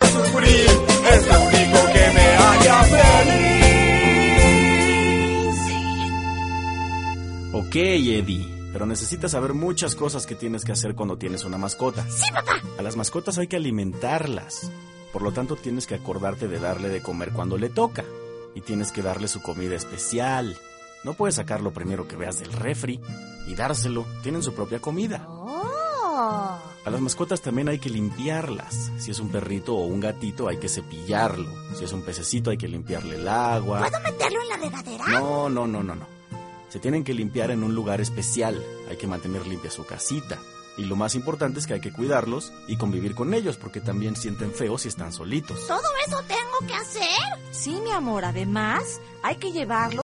sufrir, es lo único que me haría feliz. Ok, Eddie, pero necesitas saber muchas cosas que tienes que hacer cuando tienes una mascota. ¡Sí, papá! A las mascotas hay que alimentarlas. Por lo tanto, tienes que acordarte de darle de comer cuando le toca. Y tienes que darle su comida especial. No puedes sacar lo primero que veas del refri y dárselo. Tienen su propia comida. ¡Oh! A las mascotas también hay que limpiarlas. Si es un perrito o un gatito, hay que cepillarlo. Si es un pececito, hay que limpiarle el agua. ¿Puedo meterlo en la regadera? No. Se tienen que limpiar en un lugar especial. Hay que mantener limpia su casita. Y lo más importante es que hay que cuidarlos y convivir con ellos, porque también sienten feo si están solitos. ¿Todo eso tengo que hacer? Sí, mi amor, además hay que llevarlo